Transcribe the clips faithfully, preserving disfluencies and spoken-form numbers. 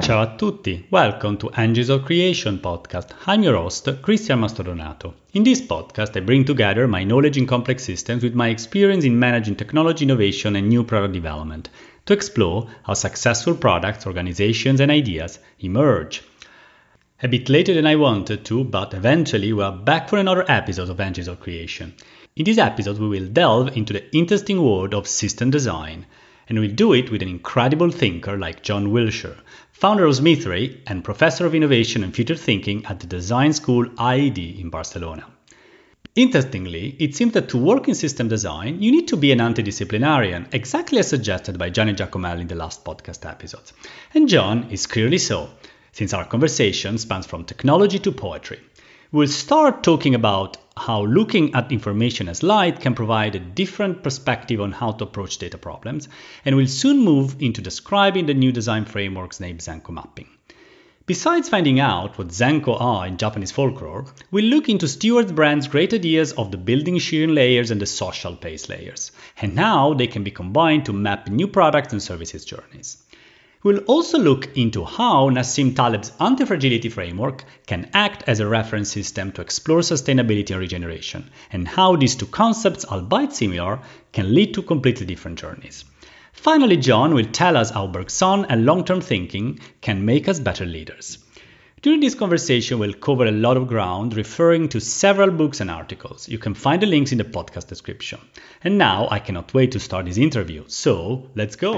Ciao a tutti, welcome to Engines of Creation podcast. I'm your host, Cristian Mastrodonato. In this podcast, I bring together my knowledge in complex systems with my experience in managing technology innovation and new product development to explore how successful products, organizations, and ideas emerge. A bit later than I wanted to, but eventually we are back for another episode of Engines of Creation. In this episode, we will delve into the interesting world of system design, and we'll do it with an incredible thinker like John Wilshire, founder of Smithray and professor of innovation and future thinking at the design school I E D in Barcelona. Interestingly, it seems that to work in system design, you need to be an antidisciplinarian, exactly as suggested by Gianni Giacomelli in the last podcast episode. And John is clearly so, since our conversation spans from technology to poetry. We'll start talking about how looking at information as light can provide a different perspective on how to approach data problems, and we'll soon move into describing the new design frameworks named Zenko mapping. Besides finding out what Zenko are in Japanese folklore, we'll look into Stewart Brand's great ideas of the building shearing layers and the social pace layers, and how they can be combined to map new products and services journeys. We'll also look into how Nassim Taleb's anti-fragility framework can act as a reference system to explore sustainability and regeneration, and how these two concepts, albeit similar, can lead to completely different journeys. Finally, John will tell us how Bergson and long-term thinking can make us better leaders. During this conversation, we'll cover a lot of ground, referring to several books and articles. You can find the links in the podcast description. And now, I cannot wait to start this interview, so let's go!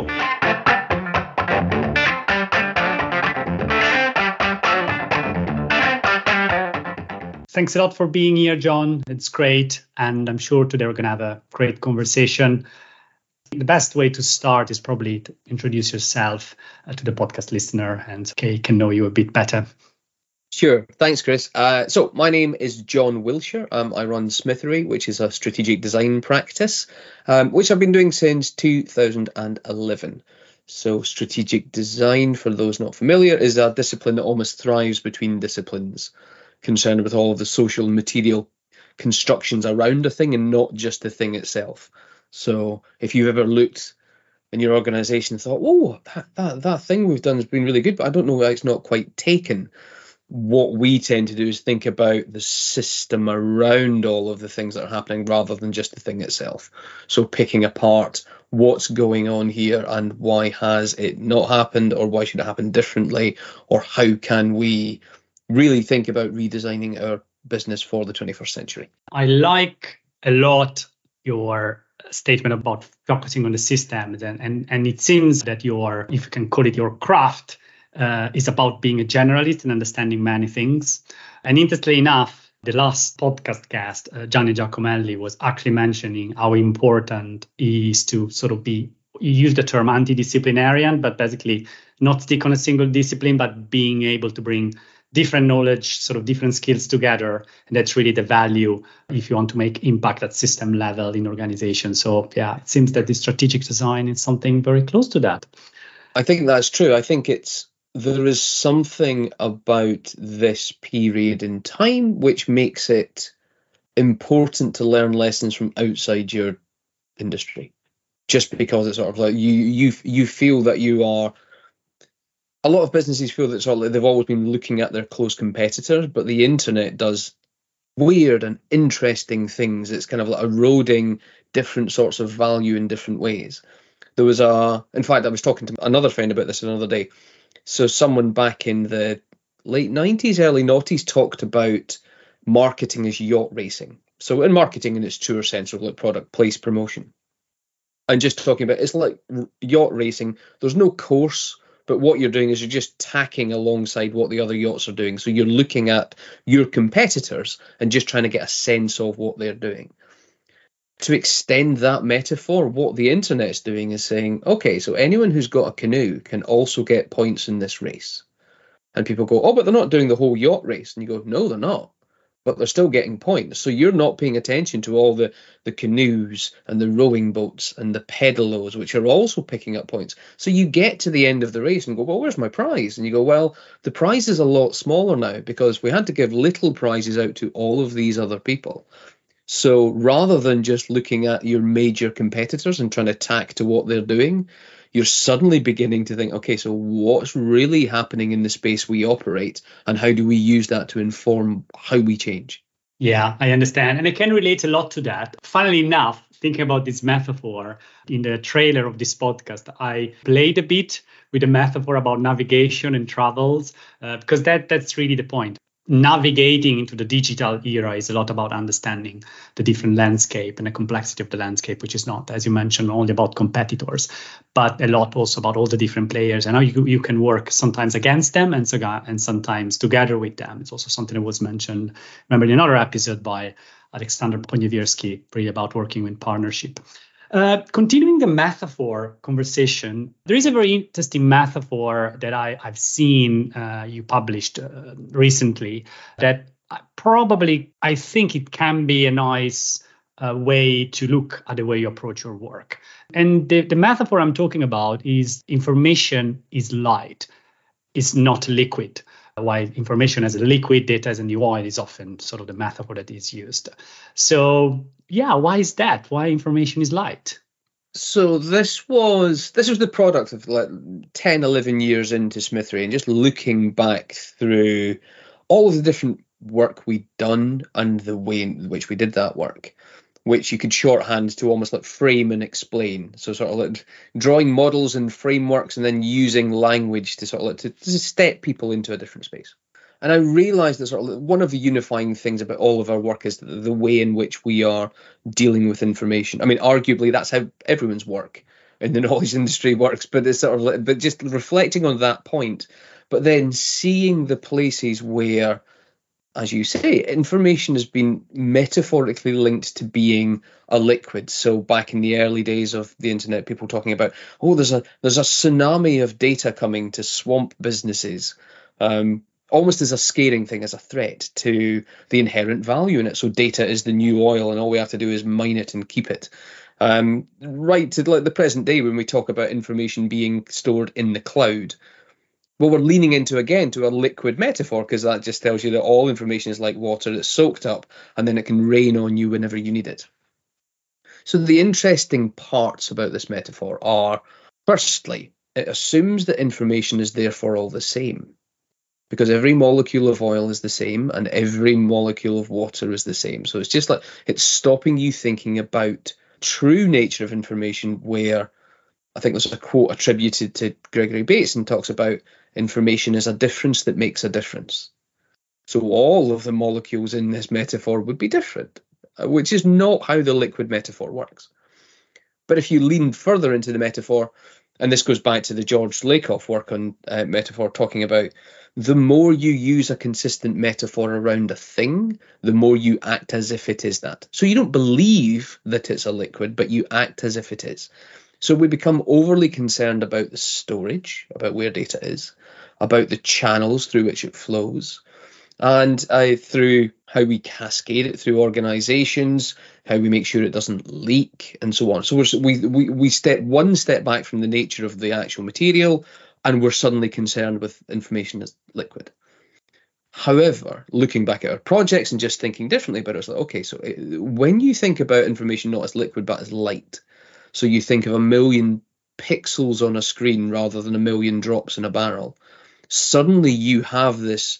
Thanks a lot for being here, John. It's great. And I'm sure today we're going to have a great conversation. The best way to start is probably to introduce yourself uh, to the podcast listener and okay, can know you a bit better. Sure. Thanks, Chris. Uh, so my name is John Wilshire. Um, I run Smithray, which is a strategic design practice, um, which I've been doing since two thousand eleven. So strategic design, for those not familiar, is a discipline that almost thrives between disciplines, concerned with all of the social and material constructions around a thing and not just the thing itself. So if you've ever looked in your organization and thought, oh, that, that, that thing we've done has been really good, but I don't know why it's not quite taken. What we tend to do is think about the system around all of the things that are happening rather than just the thing itself. So picking apart what's going on here and why has it not happened, or why should it happen differently, or how can we really think about redesigning our business for the twenty-first century. I like a lot your statement about focusing on the systems, and, and, and it seems that your, if you can call it your craft, uh, is about being a generalist and understanding many things. And interestingly enough, the last podcast guest, uh, Gianni Giacomelli, was actually mentioning how important it is to sort of be, you use the term anti-disciplinarian, but basically not stick on a single discipline, but being able to bring different knowledge, sort of different skills together. And that's really the value if you want to make impact at system level in organizations. So yeah, it seems that the strategic design is something very close to that. I think that's true. I think it's, there is something about this period in time which makes it important to learn lessons from outside your industry. Just because it's sort of like you, you, you feel that you are, a lot of businesses feel that sort of like they've always been looking at their close competitors, but the internet does weird and interesting things. It's kind of like eroding different sorts of value in different ways. There was a, in fact, I was talking to another friend about this another day. So someone back in the late nineties, early noughties talked about marketing as yacht racing. So in marketing in its truer sense of like product, place, promotion. And just talking about, it's like yacht racing. There's no course. But what you're doing is you're just tacking alongside what the other yachts are doing. So you're looking at your competitors and just trying to get a sense of what they're doing. To extend that metaphor, what the internet's doing is saying, okay, so anyone who's got a canoe can also get points in this race. And people go, oh, but they're not doing the whole yacht race. And you go, no, they're not. But they're still getting points. So you're not paying attention to all the, the canoes and the rowing boats and the pedalos, which are also picking up points. So you get to the end of the race and go, well, where's my prize? And you go, well, the prize is a lot smaller now because we had to give little prizes out to all of these other people. So rather than just looking at your major competitors and trying to tack to what they're doing, you're suddenly beginning to think, okay, so what's really happening in the space we operate, and how do we use that to inform how we change? Yeah, I understand. And I can relate a lot to that. Funnily enough, thinking about this metaphor in the trailer of this podcast, I played a bit with a metaphor about navigation and travels, uh, because that that's really the point. Navigating into the digital era is a lot about understanding the different landscape and the complexity of the landscape, which is not, as you mentioned, only about competitors, but a lot also about all the different players and how you, you can work sometimes against them and, so, and sometimes together with them. It's also something that was mentioned, remember, in another episode by Alexander Poniewierski, really about working in partnership. Uh, continuing the metaphor conversation, there is a very interesting metaphor that I, I've seen uh, you published uh, recently that probably I think it can be a nice uh, way to look at the way you approach your work. And the, the metaphor I'm talking about is information is light, it's not liquid. While information as a liquid, data as a new oil is often sort of the metaphor that is used. So yeah, why is that? Why information is light? So this was this was the product of like ten, eleven years into Smith Ray, and just looking back through all of the different work we'd done and the way in which we did that work, which you could shorthand to almost like frame and explain. So sort of like drawing models and frameworks and then using language to sort of like to, to step people into a different space. And I realized that sort of one of the unifying things about all of our work is the, the way in which we are dealing with information. I mean, arguably that's how everyone's work in the knowledge industry works, but it's sort of like, but just reflecting on that point, but then seeing the places where, as you say, information has been metaphorically linked to being a liquid. So back in the early days of the internet, people talking about, oh, there's a there's a tsunami of data coming to swamp businesses, um, almost as a scaring thing, as a threat to the inherent value in it. So data is the new oil, and all we have to do is mine it and keep it. Um, right to like the present day, when we talk about information being stored in the cloud. Well, we're leaning into, again, to a liquid metaphor, because that just tells you that all information is like water that's soaked up and then it can rain on you whenever you need it. So the interesting parts about this metaphor are, firstly, it assumes that information is therefore all the same, because every molecule of oil is the same and every molecule of water is the same. So it's just like it's stopping you thinking about true nature of information, where I think there's a quote attributed to Gregory Bateson talks about information is a difference that makes a difference. So all of the molecules in this metaphor would be different, which is not how the liquid metaphor works. But if you lean further into the metaphor, and this goes back to the George Lakoff work on uh, metaphor, talking about the more you use a consistent metaphor around a thing, the more you act as if it is that. So you don't believe that it's a liquid, but you act as if it is. So we become overly concerned about the storage, about where data is, about the channels through which it flows, and uh, through how we cascade it through organizations, how we make sure it doesn't leak, and so on. So we're, we, we, we step one step back from the nature of the actual material, and we're suddenly concerned with information as liquid. However, looking back at our projects and just thinking differently about it, it's like, okay, so it, when you think about information not as liquid but as light, so you think of a million pixels on a screen rather than a million drops in a barrel, suddenly you have this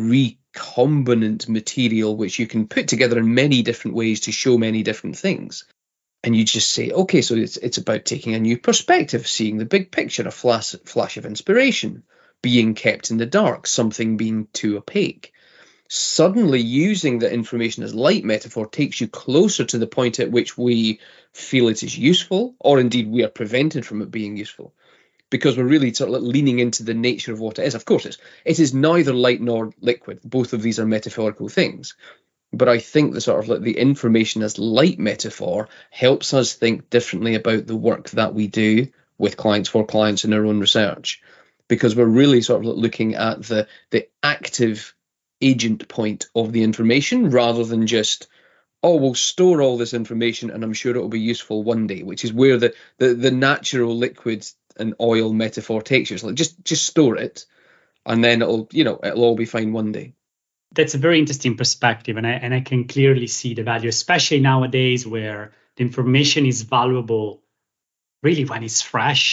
recombinant material which you can put together in many different ways to show many different things. And you just say, okay, so it's it's about taking a new perspective, seeing the big picture, a flash, flash of inspiration, being kept in the dark, something being too opaque. Suddenly using the information as light metaphor takes you closer to the point at which we feel it is useful, or indeed we are prevented from it being useful, because we're really sort of leaning into the nature of what it is. Of course, it's, it is neither light nor liquid. Both of these are metaphorical things. But I think the sort of like the information as light metaphor helps us think differently about the work that we do with clients, for clients, in our own research, because we're really sort of looking at the the active agent point of the information, rather than just, oh, we'll store all this information and I'm sure it will be useful one day, which is where the the, the natural liquid and oil metaphor takes you. It's like just just store it and then it'll, you know, it'll all be fine one day. That's a very interesting perspective, and I and I can clearly see the value, especially nowadays where the information is valuable really when it's fresh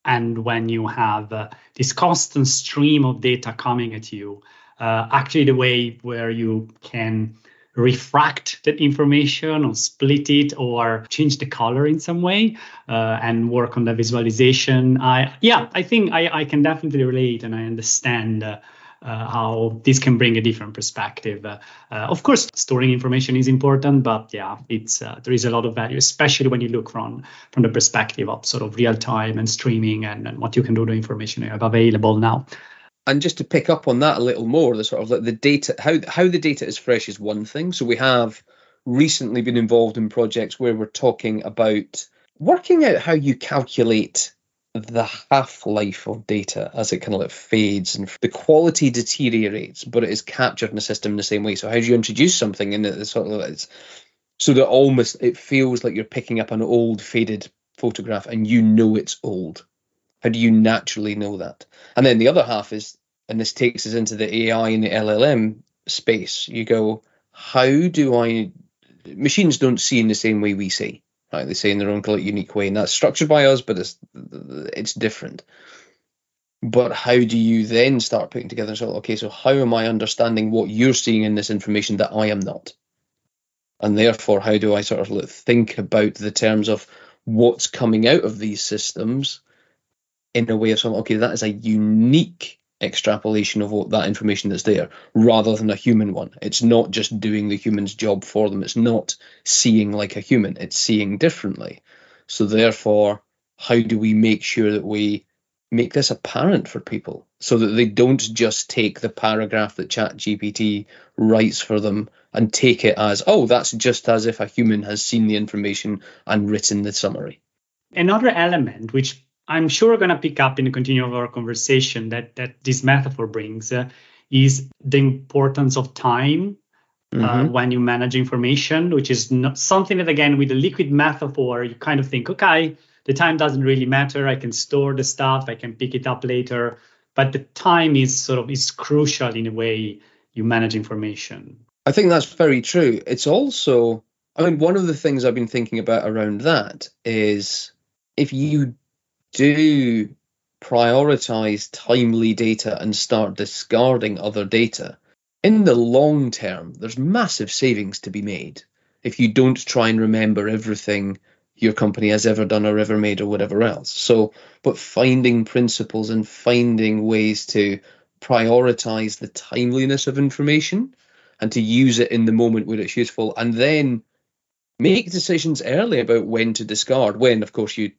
and when you have uh, this constant stream of data coming at you, uh, actually the way where you can refract that information or split it or change the color in some way uh, and work on the visualization. I yeah, I think I, I can definitely relate, and I understand uh, uh, how this can bring a different perspective. Uh, uh, of course, storing information is important, but yeah, it's uh, there is a lot of value, especially when you look from from the perspective of sort of real time and streaming and, and what you can do with the information you have available now. And just to pick up on that a little more, the sort of like the data, how how the data is fresh is one thing. So we have recently been involved in projects where we're talking about working out how you calculate the half-life of data as it kind of like fades and the quality deteriorates, but it is captured in the system in the same way. So how do you introduce something in it sort of it's, so that almost it feels like you're picking up an old faded photograph and you know it's old? How do you naturally know that? And then the other half is, and this takes us into the A I and the L L M space. You go, how do I, machines don't see in the same way we see, right? They see in their own unique way, and that's structured by us, but it's it's different. But how do you then start putting together, so, okay, so how am I understanding what you're seeing in this information that I am not? And therefore, how do I sort of think about the terms of what's coming out of these systems in a way of saying, okay, that is a unique extrapolation of what that information that's there, rather than a human one. It's not just doing the human's job for them. It's not seeing like a human. It's seeing differently. So therefore, how do we make sure that we make this apparent for people so that they don't just take the paragraph that ChatGPT writes for them and take it as, oh, that's just as if a human has seen the information and written the summary. Another element which I'm sure we're going to pick up in the continuum of our conversation that, that this metaphor brings uh, is the importance of time uh, mm-hmm. when you manage information, which is not something that, again, with the liquid metaphor, you kind of think, okay, the time doesn't really matter. I can store the stuff. I can pick it up later. But the time is sort of is crucial in the way you manage information. I think that's very true. It's also, I mean, one of the things I've been thinking about around that is if you do prioritize timely data and start discarding other data, in the long term, there's massive savings to be made if you don't try and remember everything your company has ever done or ever made or whatever else. So, but finding principles and finding ways to prioritize the timeliness of information and to use it in the moment where it's useful, and then make decisions early about when to discard, when, of course, you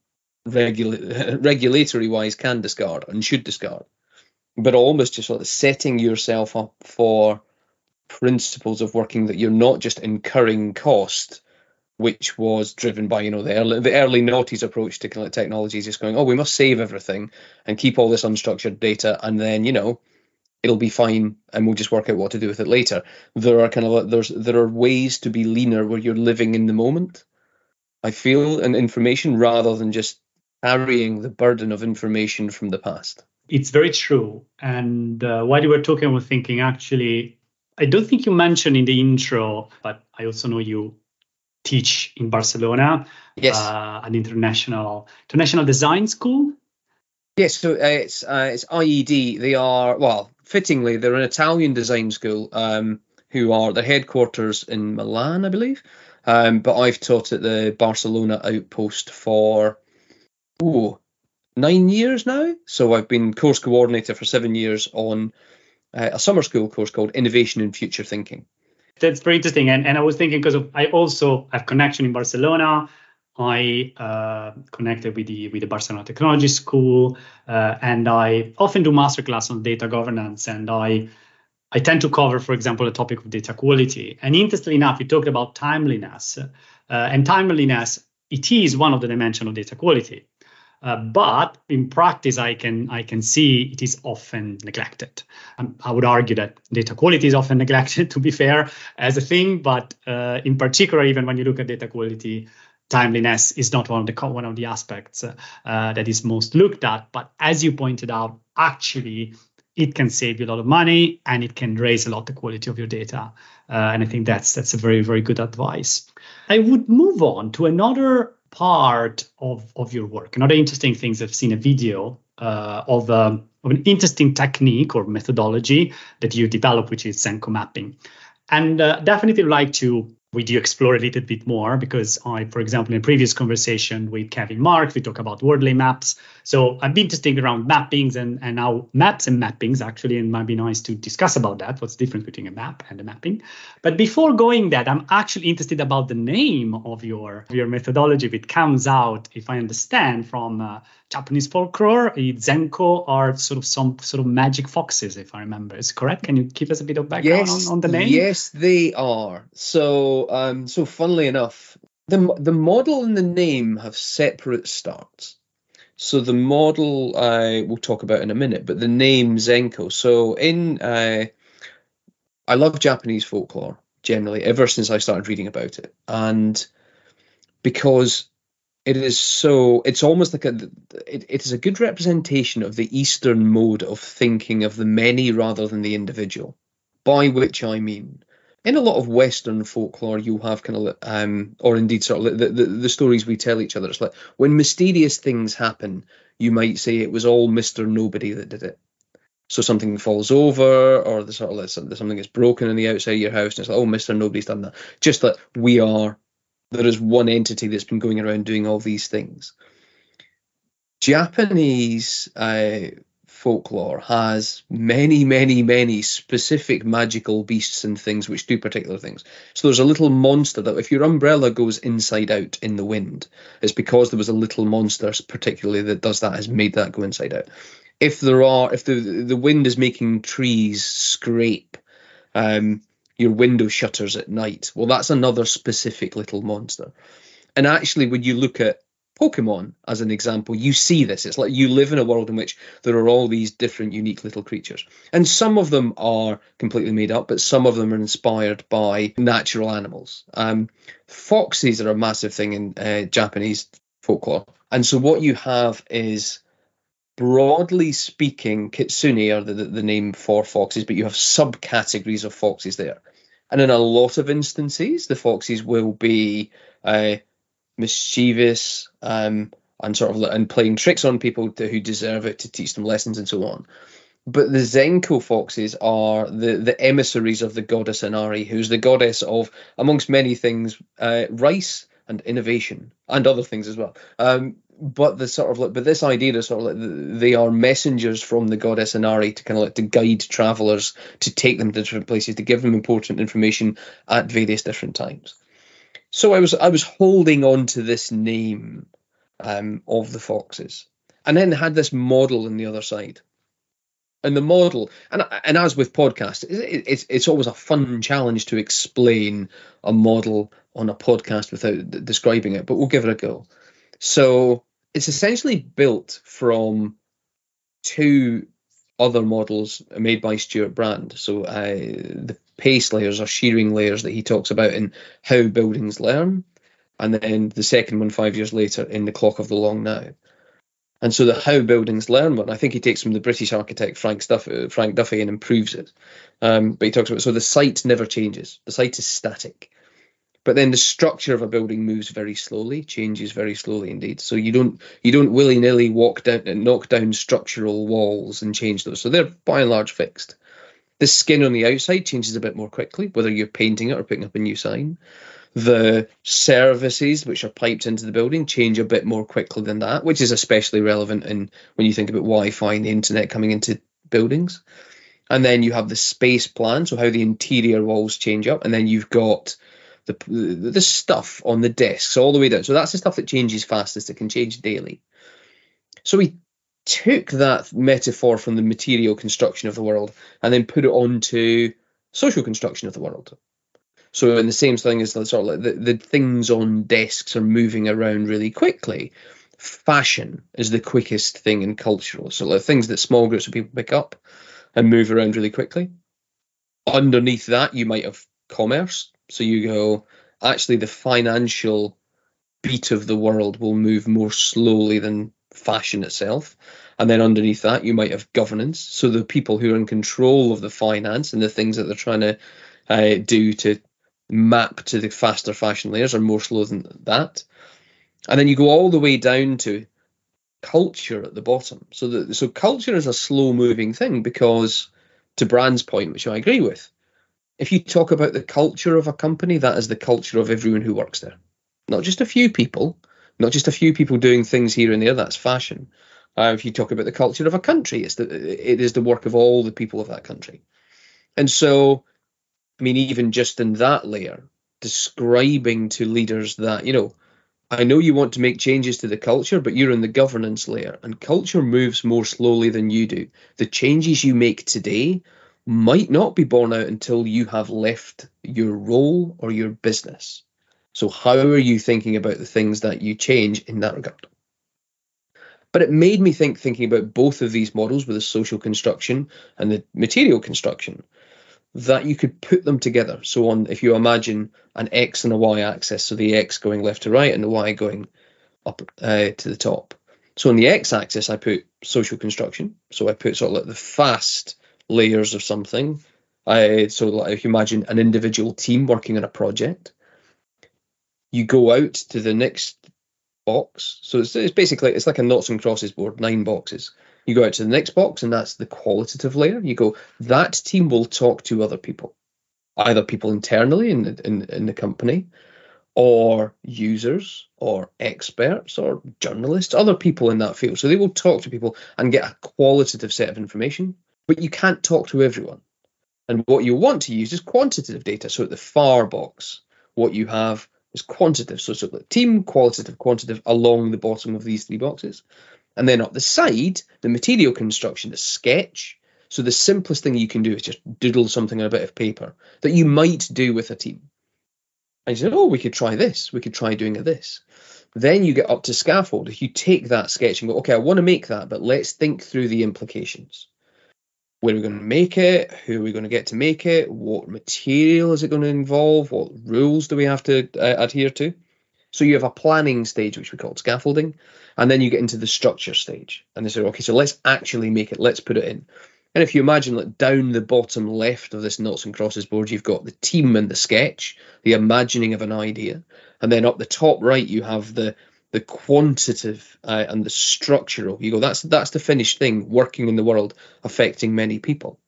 Regula- regulatory wise can discard and should discard, but almost just sort of setting yourself up for principles of working that you're not just incurring cost, which was driven by, you know, the early, the early noughties approach to kind of technology, just going, oh, we must save everything and keep all this unstructured data, and then, you know, it'll be fine and we'll just work out what to do with it later. There are kind of there's there are ways to be leaner where you're living in the moment, I feel, and information, rather than just carrying the burden of information from the past. It's very true. And uh, while you were talking, I was thinking, actually, I don't think you mentioned in the intro, but I also know you teach in Barcelona, yes, uh, an international international design school. Yes, so uh, it's uh, it's I E D. They are, well, fittingly, they're an Italian design school um, who are their headquarters in Milan, I believe. Um, but I've taught at the Barcelona outpost for Ooh, nine years now. So I've been course coordinator for seven years on uh, a summer school course called Innovation and Future Thinking. That's very interesting. And, and I was thinking, because of, I also have connection in Barcelona. I uh, connected with the with the Barcelona Technology School, uh, and I often do masterclass on data governance. And I I tend to cover, for example, the topic of data quality. And interestingly enough, you talked about timeliness, uh, and timeliness, it is one of the dimensions of data quality. Uh, but in practice, I can I can see it is often neglected. Um, I would argue that data quality is often neglected, to be fair, as a thing. But uh, in particular, even when you look at data quality, timeliness is not one of the one of the aspects uh, uh, that is most looked at. But as you pointed out, actually, it can save you a lot of money and it can raise a lot the quality of your data. Uh, and I think that's that's a very, very good advice. I would move on to another part of, of your work. Another interesting thing I've seen a video uh, of, um, of an interesting technique or methodology that you develop, which is Zenko mapping. And uh, definitely like to with you explore a little bit more, because I, for example, in a previous conversation with Kevin Mark, we talk about wordlay maps. So I've been interested around mappings and, and now maps and mappings actually, and it might be nice to discuss about that. What's the difference between a map and a mapping? But before going that, I'm actually interested about the name of your, of your methodology. If it comes out, if I understand, from uh, Japanese folklore, Zenko are sort of some sort of magic foxes, if I remember. Is it correct? Can you give us a bit of background yes, on, on the name? Yes, they are. So, um, so funnily enough, the the model and the name have separate starts. So the model I will talk about in a minute, but the name Zenko. So in uh, I love Japanese folklore generally ever since I started reading about it, and because it is so, it's almost like a, it, it is a good representation of the Eastern mode of thinking of the many rather than the individual. By which I mean, in a lot of Western folklore, you have kind of, um, or indeed sort of the, the, the stories we tell each other. It's like when mysterious things happen, you might say it was all Mister Nobody that did it. So something falls over, or the sort of like something is broken on the outside of your house, and it's like, oh, Mister Nobody's done that. Just that we are. There is one entity that's been going around doing all these things. Japanese uh, folklore has many, many, many specific magical beasts and things which do particular things. So there's a little monster that if your umbrella goes inside out in the wind, it's because there was a little monster particularly that does that, has made that go inside out. If there are, if the the wind is making trees scrape, um, your window shutters at night, well, that's another specific little monster. And actually, when you look at Pokemon as an example, you see this. It's like you live in a world in which there are all these different unique little creatures. And some of them are completely made up, but some of them are inspired by natural animals. Um, foxes are a massive thing in uh, Japanese folklore. And so what you have is, broadly speaking, kitsune are the, the, the name for foxes, but you have subcategories of foxes there. And in a lot of instances, the foxes will be uh, mischievous um, and sort of and playing tricks on people to, who deserve it, to teach them lessons and so on. But the Zenko foxes are the, the emissaries of the goddess Inari, who's the goddess of, amongst many things, uh, rice and innovation and other things as well. Um, but the sort of like, but this idea is sort of like they are messengers from the goddess Inari to kind of like to guide travelers, to take them to different places, to give them important information at various different times. So I was I was holding on to this name um, of the foxes, and then had this model on the other side. And the model, and and as with podcasts, it, it's it's always a fun challenge to explain a model on a podcast without d- describing it, but we'll give it a go. So it's essentially built from two other models made by Stuart Brand. So uh, the pace layers or shearing layers that he talks about in How Buildings Learn, and then the second one five years later in The Clock of the Long Now. And so the How Buildings Learn one, I think he takes from the British architect Frank Duffy, Frank Duffy and improves it. Um, but he talks about, so the site never changes. The site is static. But then the structure of a building moves very slowly, changes very slowly indeed. So you don't you don't willy-nilly walk down and knock down structural walls and change those. So they're by and large fixed. The skin on the outside changes a bit more quickly, whether you're painting it or putting up a new sign. The services which are piped into the building change a bit more quickly than that, which is especially relevant in when you think about Wi-Fi and the internet coming into buildings. And then you have the space plan, so how the interior walls change up, and then you've got the the stuff on the desks all the way down. So that's the stuff that changes fastest. It can change daily. So we took that metaphor from the material construction of the world and then put it onto social construction of the world. So in the same thing as the sort of like the, the things on desks are moving around really quickly. Fashion is the quickest thing in cultural. So like things that small groups of people pick up and move around really quickly. Underneath that, you might have commerce. So you go, actually, the financial beat of the world will move more slowly than fashion itself. And then underneath that, you might have governance. So the people who are in control of the finance and the things that they're trying to uh, do to map to the faster fashion layers are more slow than that. And then you go all the way down to culture at the bottom. So that so culture is a slow moving thing because, to Brand's point, which I agree with, if you talk about the culture of a company, that is the culture of everyone who works there. Not just a few people, not just a few people doing things here and there, that's fashion. Uh, if you talk about the culture of a country, it's the, it is the work of all the people of that country. And so, I mean, even just in that layer, describing to leaders that, you know, I know you want to make changes to the culture, but you're in the governance layer and culture moves more slowly than you do. The changes you make today might not be borne out until you have left your role or your business. So how are you thinking about the things that you change in that regard? But it made me think, thinking about both of these models with the social construction and the material construction, that you could put them together. So on, if you imagine an X and a Y axis, so the X going left to right and the Y going up uh, to the top. So on the X axis, I put social construction. So I put sort of like the fast layers of something. I, so like if you imagine an individual team working on a project, you go out to the next box. So it's, it's basically, it's like a noughts and crosses board, nine boxes. You go out to the next box, and that's the qualitative layer. You go, that team will talk to other people, either people internally in the, in, in the company, or users, or experts, or journalists, other people in that field. So they will talk to people and get a qualitative set of information, but you can't talk to everyone. And what you want to use is quantitative data. So at the far box, what you have is quantitative. So, so the team, qualitative, quantitative along the bottom of these three boxes. And then up the side, the material construction, the sketch. So the simplest thing you can do is just doodle something on a bit of paper that you might do with a team. And you say, oh, we could try this. We could try doing this. Then you get up to scaffold. If you take that sketch and go, okay, I want to make that, but let's think through the implications. Where are we going to make it? Who are we going to get to make it? What material is it going to involve? What rules do we have to uh, adhere to? So you have a planning stage, which we call scaffolding, and then you get into the structure stage. And they say, okay, so let's actually make it. Let's put it in. And if you imagine like down the bottom left of this noughts and crosses board, you've got the team and the sketch, the imagining of an idea. And then up the top right, you have the the quantitative uh, and the structural. You go, that's that's the finished thing working in the world, affecting many people.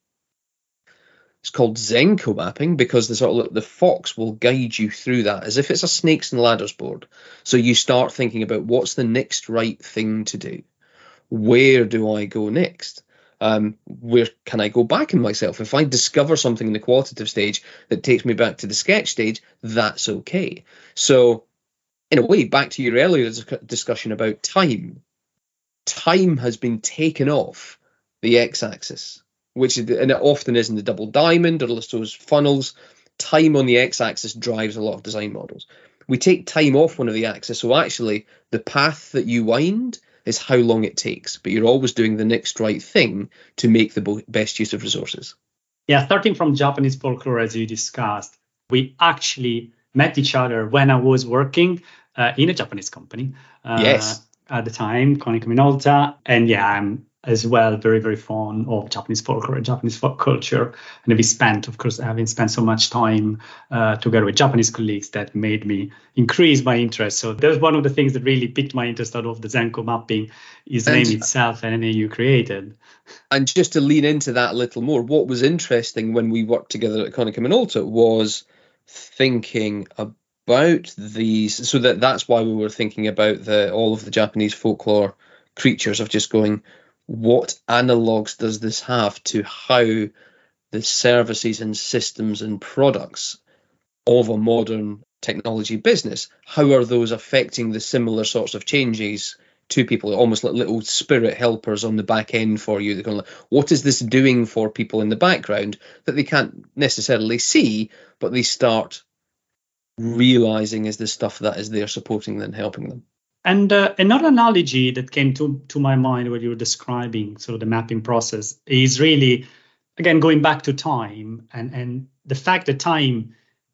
It's called Zenko mapping because the sort of the fox will guide you through that as if it's a snakes and ladders board. So you start thinking about what's the next right thing to do. Where do I go next? Um, where can I go back in myself? If I discover something in the qualitative stage that takes me back to the sketch stage, that's okay. So in a way, back to your earlier discussion about time, time has been taken off the x-axis, which is, and it often is in the double diamond or those funnels. Time on the x-axis drives a lot of design models. We take time off one of the axes, so actually the path that you wind is how long it takes, but you're always doing the next right thing to make the best use of resources. Yeah, starting from Japanese folklore, as you discussed, we actually met each other when I was working uh, in a Japanese company. Uh, yes. At the time, Konica Minolta. And yeah, I'm as well very, very fond of Japanese folklore and Japanese folk culture. And we spent, of course, having spent so much time uh, together with Japanese colleagues that made me increase my interest. So that's one of the things that really piqued my interest out of the Zenko mapping is the name itself and then you created. And just to lean into that a little more, what was interesting when we worked together at Konica Minolta was thinking about these. So that that's why we were thinking about the all of the Japanese folklore creatures of just going, what analogues does this have to how the services and systems and products of a modern technology business, how are those affecting the similar sorts of changes to people, almost like little spirit helpers on the back end for you? They're going like, what is this doing for people in the background that they can't necessarily see, but they start realizing is the stuff that is there supporting them and helping them. And uh, another analogy that came to, to my mind when you were describing sort of the mapping process is really, again, going back to time and, and the fact that time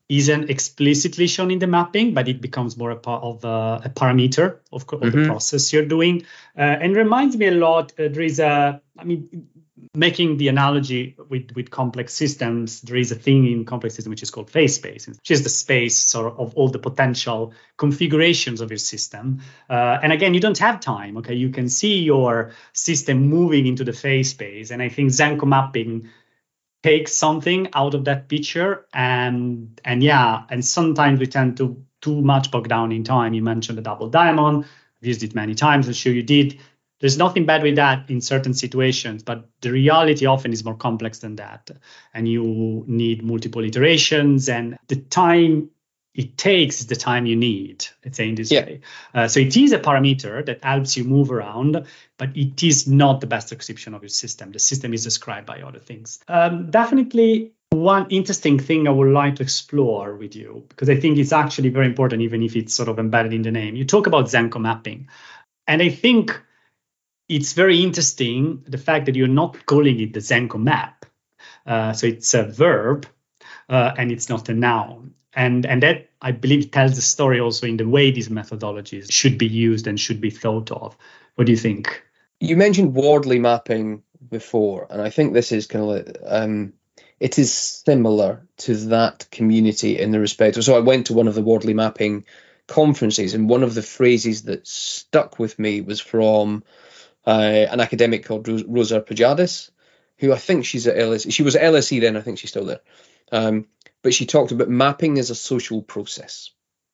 isn't explicitly shown in the mapping, but it becomes more a part of uh, a parameter of, of mm-hmm. the process you're doing. Uh, and reminds me a lot, uh, there is a, I mean, making the analogy with, with complex systems, there is a thing in complex systems which is called phase space, which is the space sort of, of all the potential configurations of your system. Uh, and again, you don't have time, okay? You can see your system moving into the phase space. And I think Zenko mapping takes something out of that picture. And, and yeah, and sometimes we tend to too much bog down in time. You mentioned the double diamond. I've used it many times. I'm sure you did. There's nothing bad with that in certain situations, but the reality often is more complex than that. And you need multiple iterations, and the time it takes is the time you need, let's say in this yeah. way. Uh, so it is a parameter that helps you move around, but it is not the best description of your system. The system is described by other things. Um, definitely one interesting thing I would like to explore with you, because I think it's actually very important, even if it's sort of embedded in the name. You talk about Zenko mapping, and I think it's very interesting, the fact that you're not calling it the Zenko map. Uh, so it's a verb uh, and it's not a noun. And, and that, I believe, tells the story also in the way these methodologies should be used and should be thought of. What do you think? You mentioned Wardley mapping before, and I think this is kind of like, um, it is similar to that community in the respect. So I went to one of the Wardley mapping conferences, and one of the phrases that stuck with me was from Uh, an academic called Rosa Pujadis, who I think she's at L S E. She was at L S E then, I think she's still there. Um, but she talked about mapping as a social process.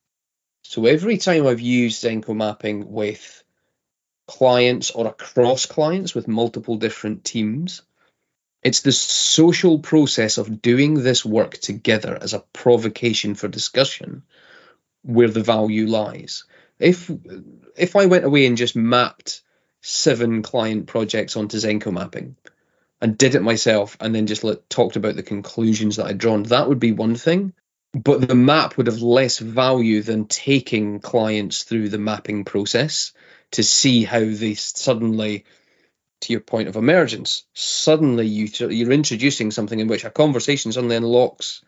So every time I've used Zenko mapping with clients or across clients with multiple different teams, it's the social process of doing this work together as a provocation for discussion where the value lies. If if I went away and just mapped seven client projects onto Zenko mapping and did it myself and then just like, talked about the conclusions that I'd drawn, that would be one thing. But the map would have less value than taking clients through the mapping process to see how they suddenly, to your point of emergence, suddenly you, you're introducing something in which a conversation suddenly unlocks.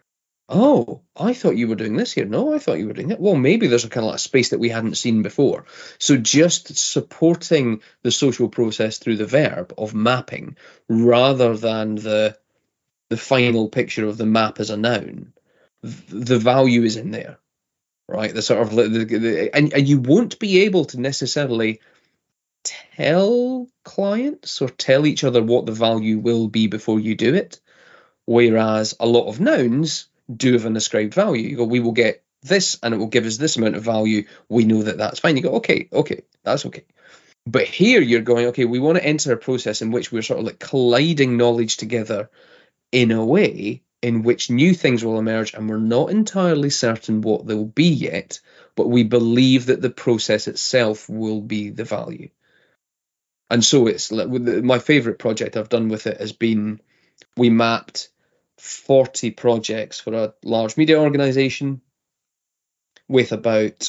Oh, I thought you were doing this here. No, I thought you were doing it. Well, maybe there's a kind of like a space that we hadn't seen before. So just supporting the social process through the verb of mapping rather than the the final picture of the map as a noun, the value is in there, right? The sort of the, the, and, and you won't be able to necessarily tell clients or tell each other what the value will be before you do it, whereas a lot of nouns do have an ascribed value. You go, we will get this and it will give us this amount of value. We know that that's fine. You go, okay, okay, that's okay. But here you're going, okay, we want to enter a process in which we're sort of like colliding knowledge together in a way in which new things will emerge, and we're not entirely certain what they'll be yet, but we believe that the process itself will be the value. And so it's like, my favorite project I've done with it has been, we mapped forty projects for a large media organization with about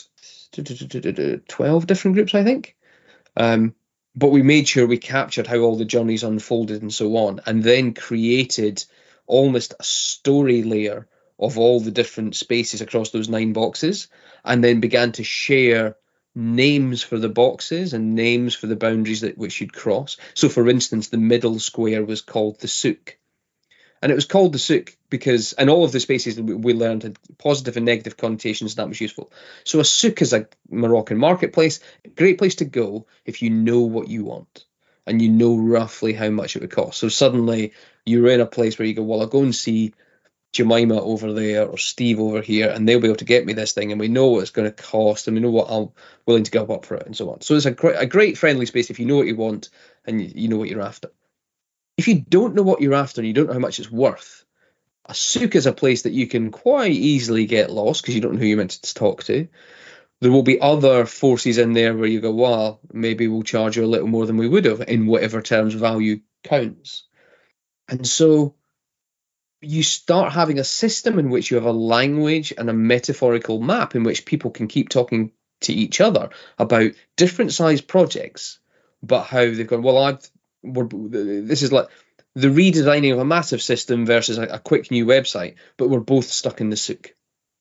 twelve different groups, I think. Um, but we made sure we captured how all the journeys unfolded and so on, and then created almost a story layer of all the different spaces across those nine boxes, and then began to share names for the boxes and names for the boundaries that which you'd cross. So, for instance, the middle square was called the souk. And it was called the souk because, and all of the spaces that we learned had positive and negative connotations, and that was useful. So a souk is a Moroccan marketplace, a great place to go if you know what you want and you know roughly how much it would cost. So suddenly you're in a place where you go, well, I'll go and see Jemima over there or Steve over here, and they'll be able to get me this thing, and we know what it's going to cost, and we know what I'm willing to give up for it, and so on. So it's a great, a great friendly space if you know what you want and you, you know what you're after. If you don't know what you're after and you don't know how much it's worth, a souk is a place that you can quite easily get lost because you don't know who you're meant to talk to. There will be other forces in there where you go, well, maybe we'll charge you a little more than we would have in whatever terms value counts. And so you start having a system in which you have a language and a metaphorical map in which people can keep talking to each other about different size projects, but how they've gone, well, I've We're, this is like the redesigning of a massive system versus a, a quick new website, but we're both stuck in the souk.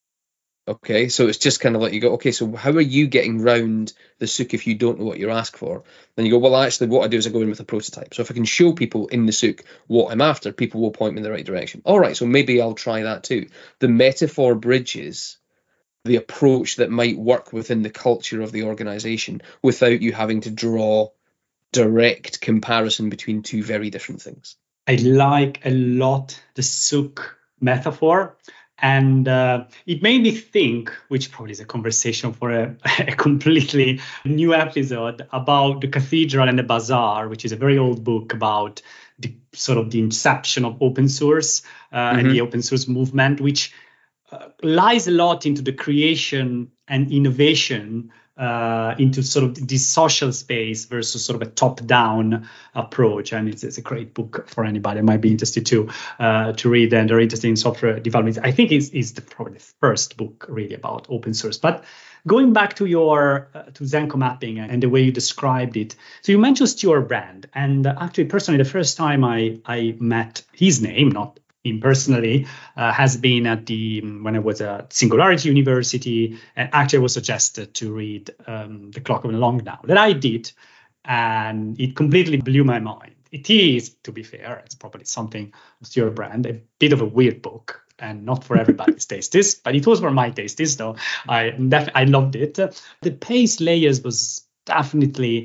Okay, so it's just kind of like you go, okay, so how are you getting round the souk if you don't know what you're asked for? Then you go, well, actually, what I do is I go in with a prototype. So if I can show people in the souk what I'm after, people will point me in the right direction. All right, so maybe I'll try that too. The metaphor bridges the approach that might work within the culture of the organization without you having to draw direct comparison between two very different things. I like a lot the souk metaphor. And uh, it made me think, which probably is a conversation for a, a completely new episode, about The Cathedral and the Bazaar, which is a very old book about the sort of the inception of open source uh, mm-hmm. and the open source movement, which uh, lies a lot into the creation and innovation uh, into sort of this social space versus sort of a top-down approach. And it's, it's a great book for anybody that might be interested to uh, to read and are interested in software development. I think it's, it's the, probably the first book really about open source. But going back to your uh, to Zenko mapping and the way you described it, so you mentioned Stuart Brand, and uh, actually personally the first time I I met his name, not him personally, uh, has been at the when I was at Singularity University, and actually I was suggested to read um, The Clock of the Long Now, that I did, and it completely blew my mind. It is, to be fair, it's probably something of Stuart Brand, a bit of a weird book, and not for everybody's tastes, but it was for my tastes, though. I def- I loved it. The Pace Layers was definitely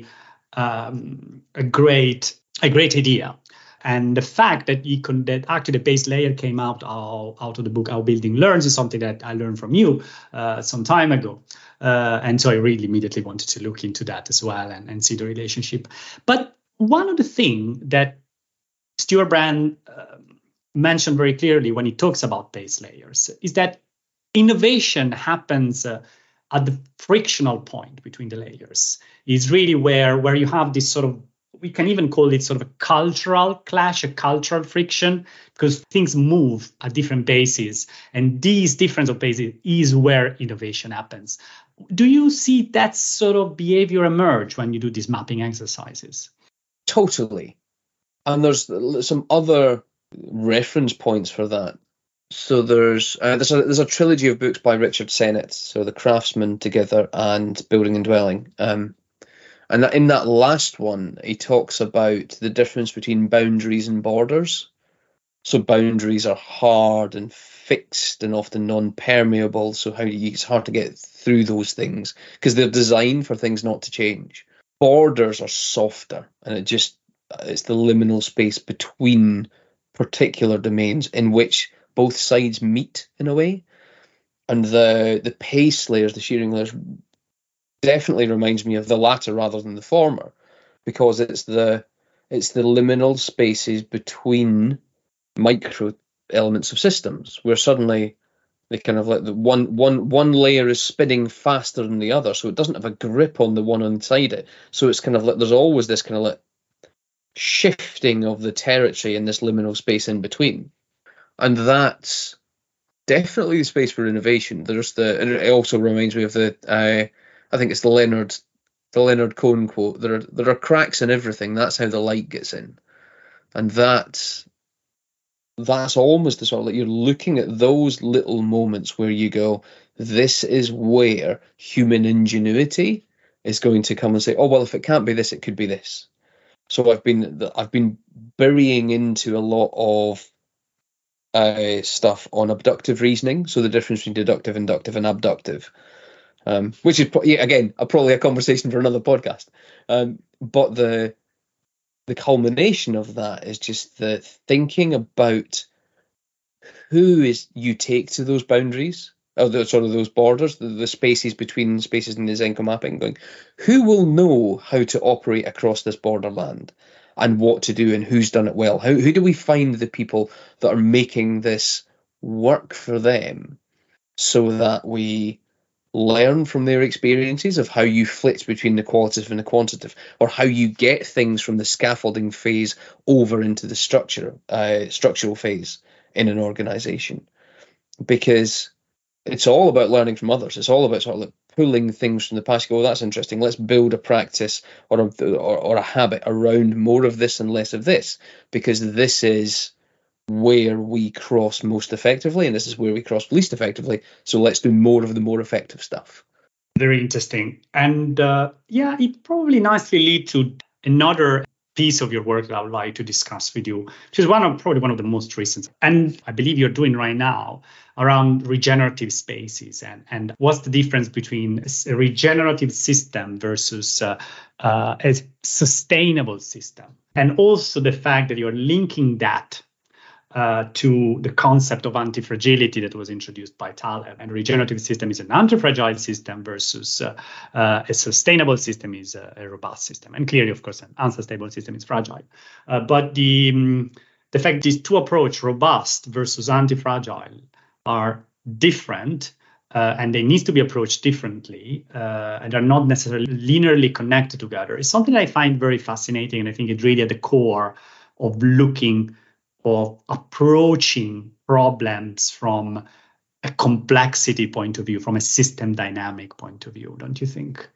um, a great a great idea. And the fact that you can, that actually the base layer came out out, out of the book How Building Learns is something that I learned from you uh, some time ago. Uh, and so I really immediately wanted to look into that as well and, and see the relationship. But one of the things that Stuart Brand uh, mentioned very clearly when he talks about base layers is that innovation happens uh, at the frictional point between the layers. Is really where, where you have this sort of, we can even call it sort of a cultural clash, a cultural friction, because things move at different paces. And these difference of paces is where innovation happens. Do you see that sort of behavior emerge when you do these mapping exercises? Totally. And there's some other reference points for that. So there's uh, there's, a, there's a trilogy of books by Richard Sennett, so The Craftsman Together and Building and Dwelling. Um, And in that last one, he talks about the difference between boundaries and borders. So boundaries are hard and fixed and often non-permeable. So how do you, it's hard to get through those things because they're designed for things not to change. Borders are softer, and it just it's the liminal space between particular domains in which both sides meet in a way. And the the pace layers, the shearing layers, definitely reminds me of the latter rather than the former, because it's the it's the liminal spaces between micro elements of systems where suddenly they kind of like the one one one layer is spinning faster than the other, so it doesn't have a grip on the one inside it. So it's kind of like there's always this kind of like shifting of the territory in this liminal space in between, and that's definitely the space for innovation. There's the and it also reminds me of the uh, I think it's the Leonard, the Leonard Cohen quote. There are there are cracks in everything. That's how the light gets in, and that's that's almost the sort of like you're looking at those little moments where you go, this is where human ingenuity is going to come and say, oh well, if it can't be this, it could be this. So I've been I've been burying into a lot of uh, stuff on abductive reasoning. So the difference between deductive, inductive, and abductive. Um, which is, yeah, again, a, probably a conversation for another podcast. Um, but the the culmination of that is just the thinking about who is you take to those boundaries, or the, sort of those borders, the, the spaces between spaces in the Zenko mapping, going, who will know how to operate across this borderland and what to do and who's done it well? How, who do we find the people that are making this work for them so that we learn from their experiences of how you flit between the qualitative and the quantitative, or how you get things from the scaffolding phase over into the structure, uh, structural phase in an organization. Because it's all about learning from others. It's all about sort of like pulling things from the past. You go, oh, that's interesting. Let's build a practice or a, or, or a habit around more of this and less of this, because this is where we cross most effectively, and this is where we cross least effectively. So let's do more of the more effective stuff. Very interesting. And uh, yeah, it probably nicely leads to another piece of your work that I would like to discuss with you, which is one of probably one of the most recent, and I believe you're doing right now, around regenerative spaces, and, and what's the difference between a regenerative system versus uh, uh, a sustainable system. And also the fact that you're linking that Uh, to the concept of anti-fragility that was introduced by Taleb. And regenerative system is an anti-fragile system versus uh, uh, a sustainable system is a, a robust system. And clearly, of course, an unsustainable system is fragile. Uh, but the, um, the fact these two approaches, robust versus anti-fragile, are different uh, and they need to be approached differently uh, and are not necessarily linearly connected together is something I find very fascinating. And I think it's really at the core of looking of approaching problems from a complexity point of view, from a system dynamic point of view, don't you think?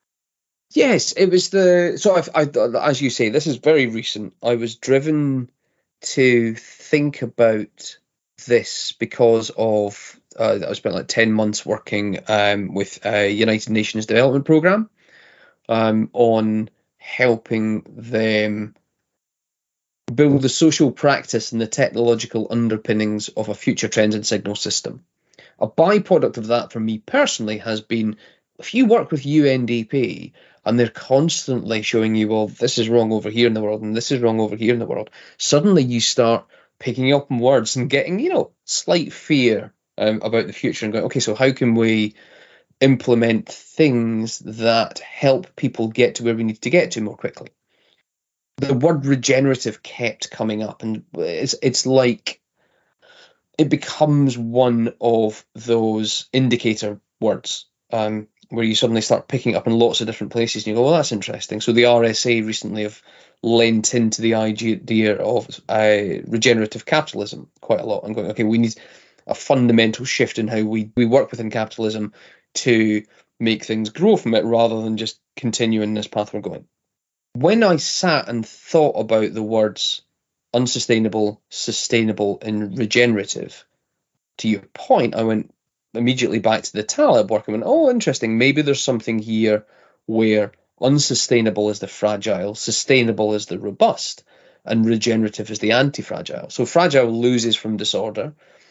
Yes, it was the, so I've, I, as you say, this is very recent. I was driven to think about this because of, uh, I spent like ten months working um, with a United Nations Development Programme um, on helping them build the social practice and the technological underpinnings of a future trends and signal system. A byproduct of that for me personally has been, if you work with U N D P and they're constantly showing you, well, this is wrong over here in the world and this is wrong over here in the world, suddenly you start picking up on words and getting, you know, slight fear um, about the future and going, okay, so how can we implement things that help people get to where we need to get to more quickly? The word regenerative kept coming up, and it's it's like it becomes one of those indicator words um, where you suddenly start picking up in lots of different places, and you go, well, that's interesting. So the R S A recently have lent into the idea of uh, regenerative capitalism quite a lot. I'm going, okay, we need a fundamental shift in how we, we work within capitalism to make things grow from it rather than just continue in this path we're going. When I sat and thought about the words unsustainable, sustainable, and regenerative, to your point, I went immediately back to the Taleb work and went, oh, interesting, maybe there's something here where unsustainable is the fragile, sustainable is the robust, and regenerative is the anti-fragile. So fragile loses from disorder.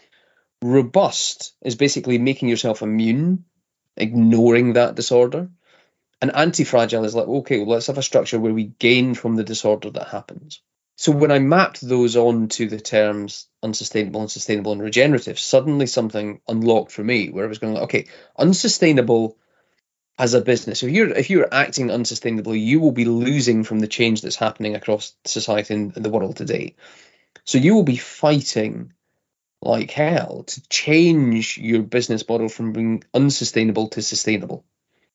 Robust is basically making yourself immune, ignoring that disorder. And anti-fragile is like, okay, well, let's have a structure where we gain from the disorder that happens. So when I mapped those onto the terms unsustainable, unsustainable, and regenerative, suddenly something unlocked for me where I was going, okay, unsustainable as a business. If you're if you're acting unsustainably, you will be losing from the change that's happening across society and the world today. So you will be fighting like hell to change your business model from being unsustainable to sustainable.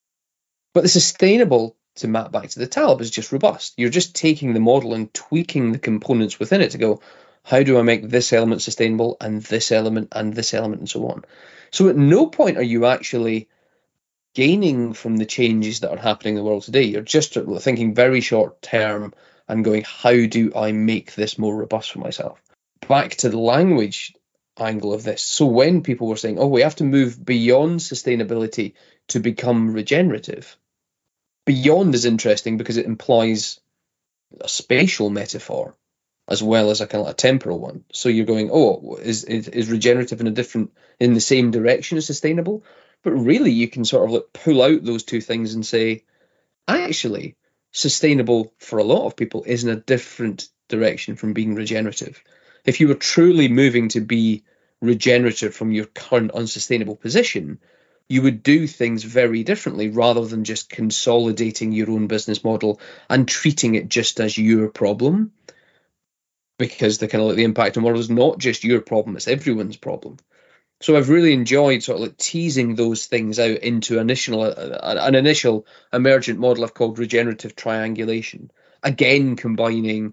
But the sustainable, to map back to the Taleb, is just robust. You're just taking the model and tweaking the components within it to go, how do I make this element sustainable and this element and this element and so on? So at no point are you actually gaining from the changes that are happening in the world today. You're just thinking very short term and going, how do I make this more robust for myself? Back to the language angle of this. So when people were saying, oh, we have to move beyond sustainability to become regenerative, beyond is interesting because it implies a spatial metaphor as well as a kind of a temporal one. So you're going, oh, is, is is regenerative in a different, in the same direction as sustainable? But really, you can sort of like pull out those two things and say, actually, sustainable for a lot of people is in a different direction from being regenerative. If you were truly moving to be regenerative from your current unsustainable position, you would do things very differently rather than just consolidating your own business model and treating it just as your problem. Because the kind of like the impact on the world is not just your problem, it's everyone's problem. So I've really enjoyed sort of like teasing those things out into initial, uh, an initial emergent model I've called regenerative triangulation. Again, combining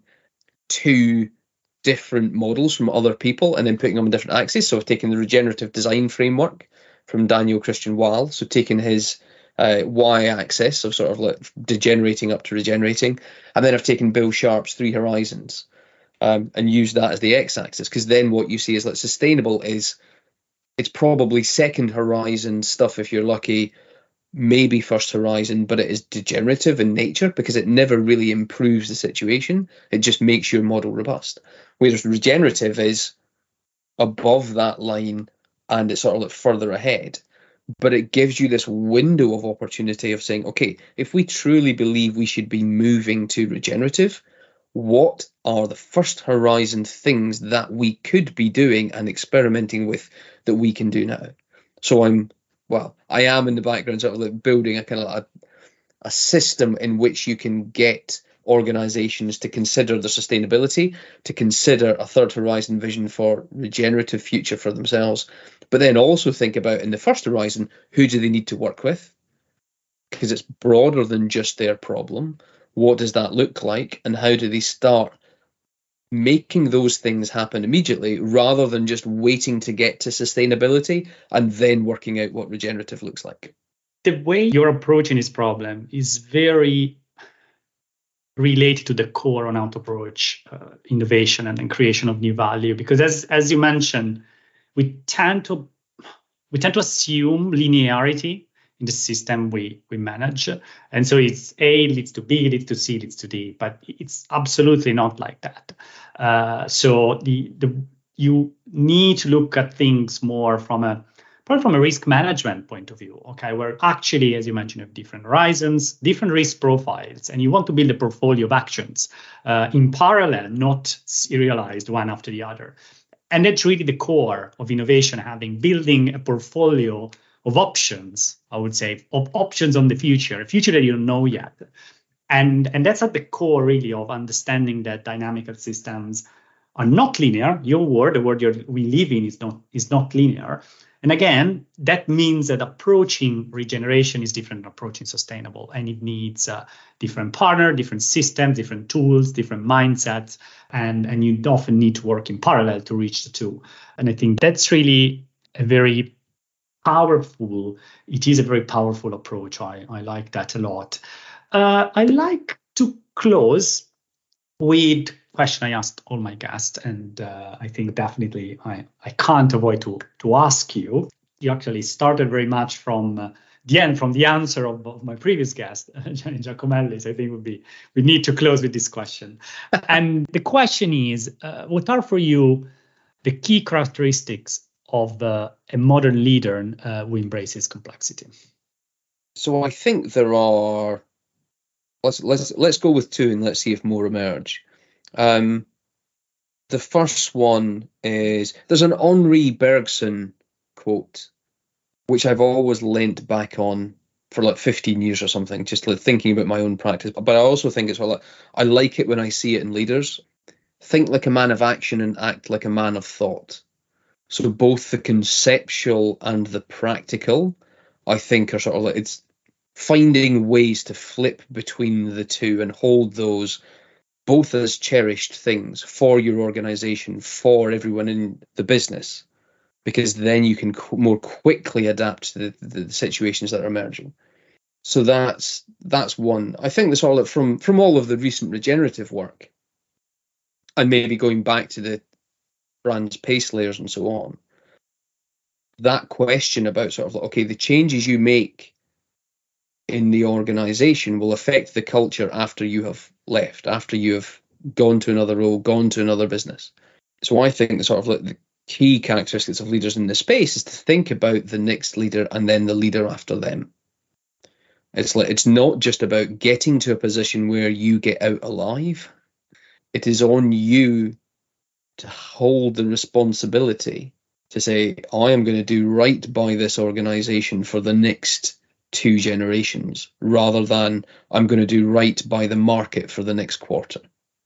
two different models from other people and then putting them on different axes. So I've taken the regenerative design framework from Daniel Christian Wahl. So taking his uh, y-axis of sort of like degenerating up to regenerating, and then I've taken Bill Sharp's three horizons um, and used that as the x-axis, because then what you see is that sustainable is, it's probably second horizon stuff if you're lucky, maybe first horizon, but it is degenerative in nature because it never really improves the situation. It just makes your model robust. Whereas regenerative is above that line and it's sort of like further ahead. But it gives you this window of opportunity of saying, okay, if we truly believe we should be moving to regenerative, what are the first horizon things that we could be doing and experimenting with that we can do now? So I'm, well, I am in the background sort of like building a kind of a, a system in which you can get organizations to consider the sustainability, to consider a third horizon vision for regenerative future for themselves, but then also think about in the first horizon, who do they need to work with? Because it's broader than just their problem. What does that look like? And how do they start making those things happen immediately rather than just waiting to get to sustainability and then working out what regenerative looks like? The way you're approaching this problem is very related to the core on how to approach uh, innovation and, and creation of new value. Because as as you mentioned, we tend to we tend to assume linearity in the system we we manage, and so it's A leads to B, leads to C, leads to D, but it's absolutely not like that. Uh, so the the you need to look at things more from a probably from a risk management point of view, okay, where actually, as you mentioned, you have different horizons, different risk profiles, and you want to build a portfolio of actions uh, in parallel, not serialized one after the other. And that's really the core of innovation, having building a portfolio of options, I would say, of options on the future, a future that you don't know yet. And, and that's at the core, really, of understanding that dynamical systems are not linear. Your world, the world you're, we live in, is not is not linear. And again, that means that approaching regeneration is different than approaching sustainable, and it needs a different partner, different systems, different tools, different mindsets, and, and you often need to work in parallel to reach the two. And I think that's really a very powerful, it is a very powerful approach. I, I like that a lot. Uh, I like to close with question I asked all my guests, and uh, I think definitely I, I can't avoid to to ask you. You actually started very much from uh, the end, from the answer of, of my previous guest, Gianni Giacomelli. So I think would be we need to close with this question. And the question is, uh, what are for you the key characteristics of uh, a modern leader uh, who embraces complexity? So I think there are. Let's let's let's go with two and let's see if more emerge. Um, the first one is, there's an Henri Bergson quote, which I've always leant back on for like fifteen years or something, just like thinking about my own practice. But I also think it's like, I like it when I see it in leaders. Think like a man of action and act like a man of thought. So both the conceptual and the practical, I think, are sort of like, it's finding ways to flip between the two and hold those both as cherished things for your organization, for everyone in the business, because then you can qu- more quickly adapt to the, the situations that are emerging. So that's that's one. I think that's all from from all of the recent regenerative work, and maybe going back to the brand's pace layers and so on. That question about sort of like, okay, the changes you make in the organization will affect the culture after you have left, after you have gone to another role, gone to another business. So I think the sort of like the key characteristics of leaders in this space is to think about the next leader and then the leader after them. It's like, it's not just about getting to a position where you get out alive. It is on you to hold the responsibility to say, I am going to do right by this organization for the next two generations, rather than I'm going to do right by the market for the next quarter.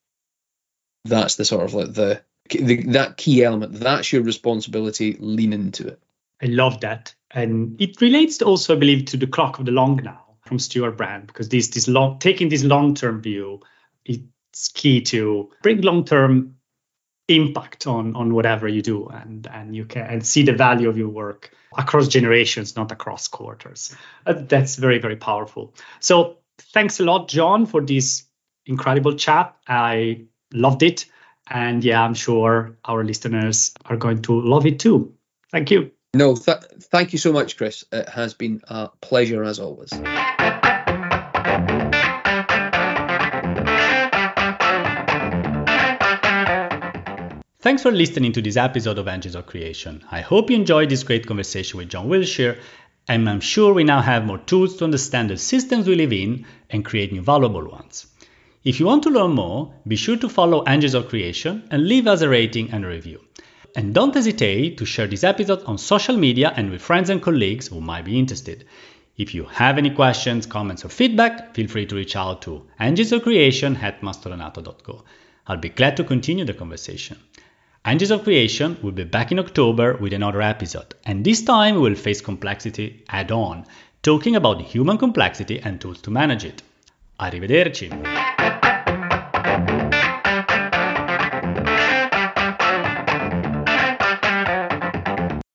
That's the sort of like the, the that key element. That's your responsibility. Lean into it. I love that, and it relates also, I believe, to the clock of the long now from Stewart Brand, because this this long taking this long term view, it's key to bring long term impact on on whatever you do, and and you can and see the value of your work across generations, not across quarters. Uh, that's very, very powerful. So thanks a lot, John, for this incredible chat. I loved it, and yeah, I'm sure our listeners are going to love it too. Thank you. No, th- thank you so much, Chris. It has been a pleasure as always. Thanks for listening to this episode of Engines of Creation. I hope you enjoyed this great conversation with John Wilshire, and I'm sure we now have more tools to understand the systems we live in and create new valuable ones. If you want to learn more, be sure to follow Engines of Creation and leave us a rating and a review. And don't hesitate to share this episode on social media and with friends and colleagues who might be interested. If you have any questions, comments, or feedback, feel free to reach out to engines-of-creation at mastrodonato dot co. I'll be glad to continue the conversation. Engines of Creation will be back in October with another episode, and this time we will face complexity head-on, talking about human complexity and tools to manage it. Arrivederci!